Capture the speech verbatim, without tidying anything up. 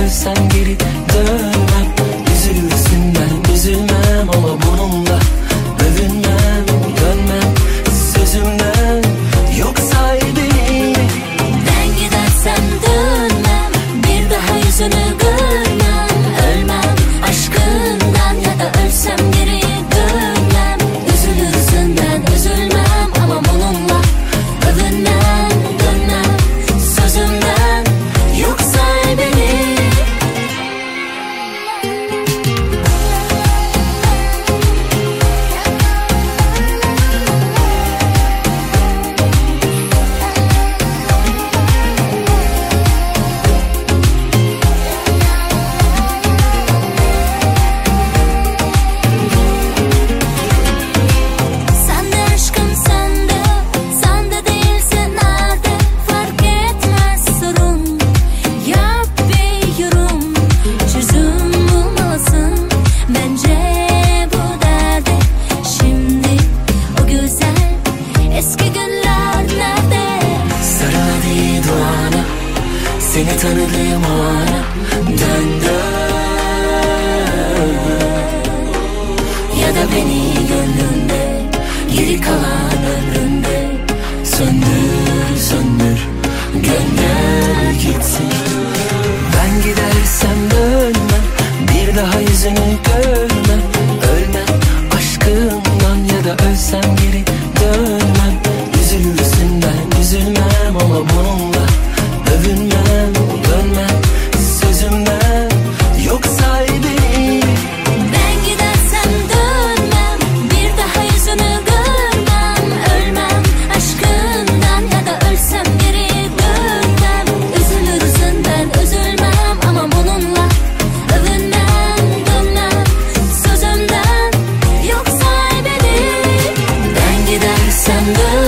ölsem geri dönmem. Üzülürsün ben üzülmem ama bununla övünmem, dönmem sözümden, yok sahibim. Ben gidersem dönmem, bir daha yüzünü görmem. Ölmem aşkından ya da ölsem geri dönmem. Üzülürsün ben üzülmem ama bununla övünmem, dönmem sözümden, yok sahibim. Sen de aşkım sen de, sen de değilse nerede, fark etmez sorun. Yap bir yorum, çözüm bulmalısın bence bu derde. Şimdi o güzel eski günler nerede? Sarıl hadi duana, seni tanıdığım o ana. Dön dön, ya da beni gönlünde, geri kalan ömründe söndür söndür, gönder gitsin. Ben gidersem dönmem, bir daha yüzünü görmem. Ölmem aşkından ya da ölsem geri dönmem. Üzülürsün ben üzülmem ama bununla övünmem, dönmem sözümden, yok sahibim. Ben gidersem dönmem, bir daha yüzünü görmem. Ölmem aşkından ya da ölsem geri dönmem. Üzülürsün ben üzülmem ama bununla övünmem, dönmem sözümden, yok sahibim. Ben gidersem dön